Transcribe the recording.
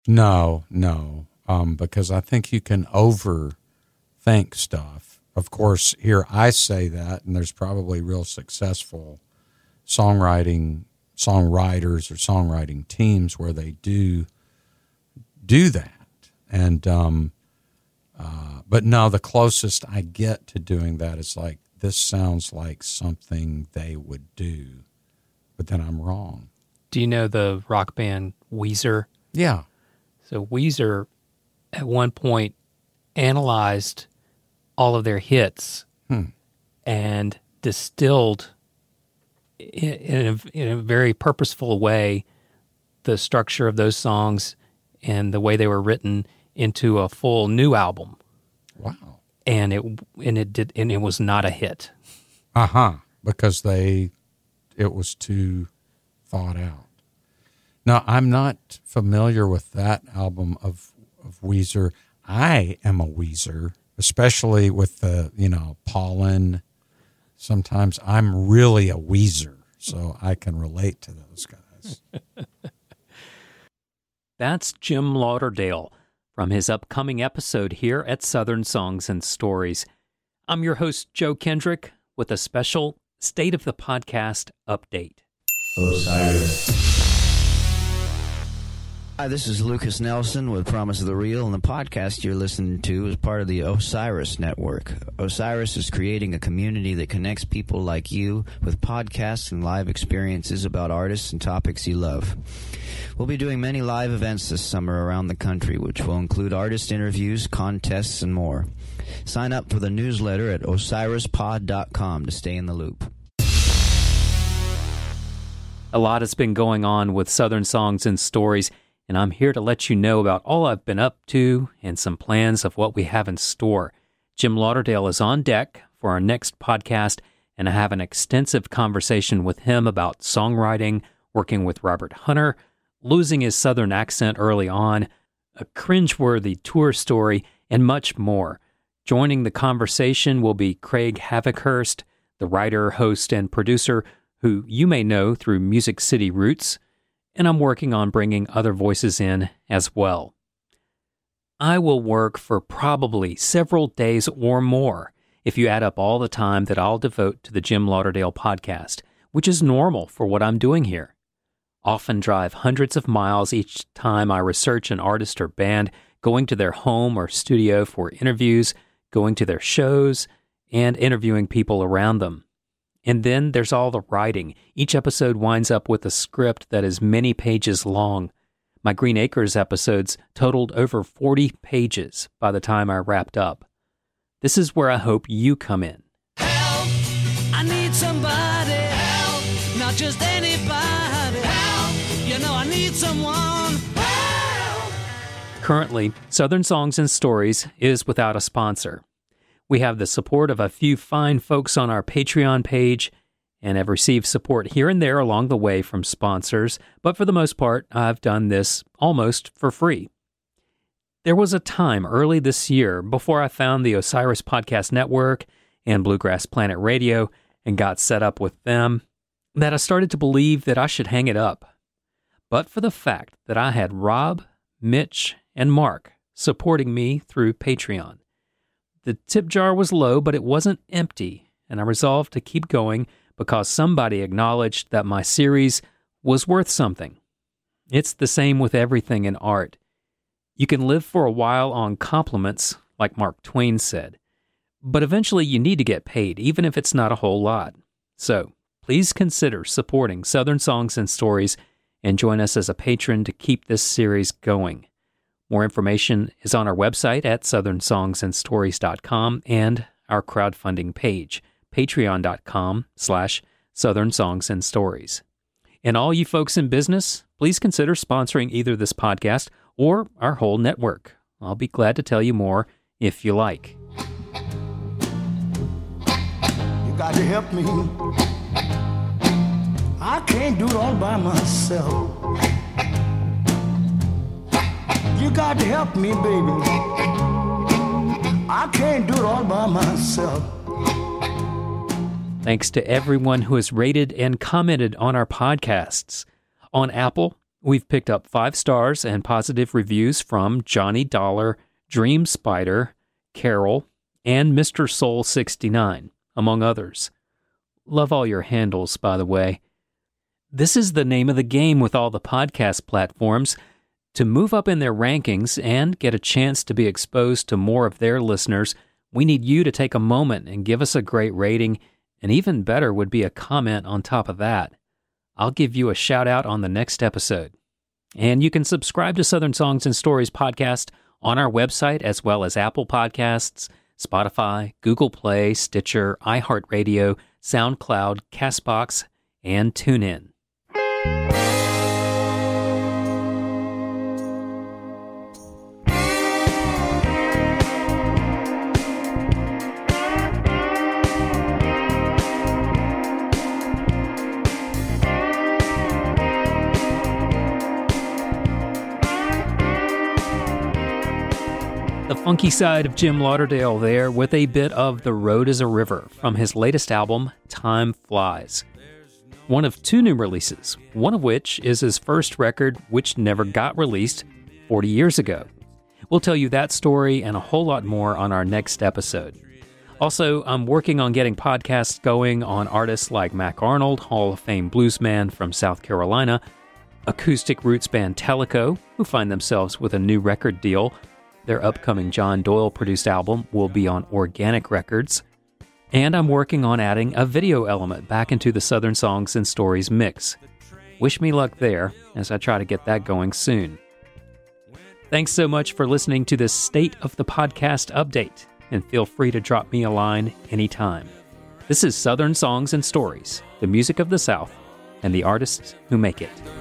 No, because I think you can overthink stuff. Of course, here I say that, and there's probably real successful songwriters or songwriting teams where they do that. And but no, the closest I get to doing that is like, this sounds like something they would do, but then I'm wrong. Do you know the rock band Weezer? Yeah. So Weezer, at one point, analyzed all of their hits and distilled in a very purposeful way the structure of those songs and the way they were written into a full new album. Wow. And it was not a hit. Because it was too thought out. Now, I'm not familiar with that album of Weezer. I am a Weezer, especially with the, Pollen. Sometimes I'm really a Weezer, so I can relate to those guys. That's Jim Lauderdale from his upcoming episode here at Southern Songs and Stories. I'm your host, Joe Kendrick, with a special State of the Podcast update. Osiris. Hi, this is Lucas Nelson with Promise of the Real, and the podcast you're listening to is part of the Osiris Network. Osiris is creating a community that connects people like you with podcasts and live experiences about artists and topics you love. We'll be doing many live events this summer around the country, which will include artist interviews, contests, and more. Sign up for the newsletter at osirispod.com to stay in the loop. A lot has been going on with Southern Songs and Stories, and I'm here to let you know about all I've been up to and some plans of what we have in store. Jim Lauderdale is on deck for our next podcast, and I have an extensive conversation with him about songwriting, working with Robert Hunter, losing his Southern accent early on, a cringeworthy tour story, and much more. Joining the conversation will be Craig Havikhurst, the writer, host, and producer who you may know through Music City Roots, and I'm working on bringing other voices in as well. I will work for probably several days or more if you add up all the time that I'll devote to the Jim Lauderdale podcast, which is normal for what I'm doing here. Often drive hundreds of miles each time I research an artist or band, going to their home or studio for interviews, going to their shows, and interviewing people around them. And then there's all the writing. Each episode winds up with a script that is many pages long. My Green Acres episodes totaled over 40 pages by the time I wrapped up. This is where I hope you come in. Help! I need somebody. Help! Not just anybody. Help! You know I need someone. Help! Currently, Southern Songs and Stories is without a sponsor. We have the support of a few fine folks on our Patreon page and have received support here and there along the way from sponsors, but for the most part, I've done this almost for free. There was a time early this year, before I found the Osiris Podcast Network and Bluegrass Planet Radio and got set up with them, that I started to believe that I should hang it up. But for the fact that I had Rob, Mitch, and Mark supporting me through Patreon. The tip jar was low, but it wasn't empty, and I resolved to keep going because somebody acknowledged that my series was worth something. It's the same with everything in art. You can live for a while on compliments, like Mark Twain said, but eventually you need to get paid, even if it's not a whole lot. So please consider supporting Southern Songs and Stories and join us as a patron to keep this series going. More information is on our website at southernsongsandstories.com and our crowdfunding page, patreon.com/Southern Songs and Stories. And all you folks in business, please consider sponsoring either this podcast or our whole network. I'll be glad to tell you more if you like. You got to help me. I can't do it all by myself. You got to help me, baby. I can't do it all by myself. Thanks to everyone who has rated and commented on our podcasts. On Apple, We've picked up 5 stars and positive reviews from Johnny Dollar, Dream Spider, Carol, and Mr. Soul 69, among others. Love all your handles, by the way. This is the name of the game with all the podcast platforms. To move up in their rankings and get a chance to be exposed to more of their listeners, we need you to take a moment and give us a great rating, and even better would be a comment on top of that. I'll give you a shout out on the next episode. And you can subscribe to Southern Songs and Stories podcast on our website, as well as Apple Podcasts, Spotify, Google Play, Stitcher, iHeartRadio, SoundCloud, CastBox, and TuneIn. The funky side of Jim Lauderdale there with a bit of The Road is a River from his latest album, Time Flies. One of 2 new releases, one of which is his first record, which never got released 40 years ago. We'll tell you that story and a whole lot more on our next episode. Also, I'm working on getting podcasts going on artists like Mac Arnold, Hall of Fame bluesman from South Carolina, acoustic roots band Teleco, who find themselves with a new record deal. Their upcoming John Doyle-produced album will be on Organic Records. And I'm working on adding a video element back into the Southern Songs and Stories mix. Wish me luck there, as I try to get that going soon. Thanks so much for listening to this State of the Podcast update, and feel free to drop me a line anytime. This is Southern Songs and Stories, the music of the South, and the artists who make it.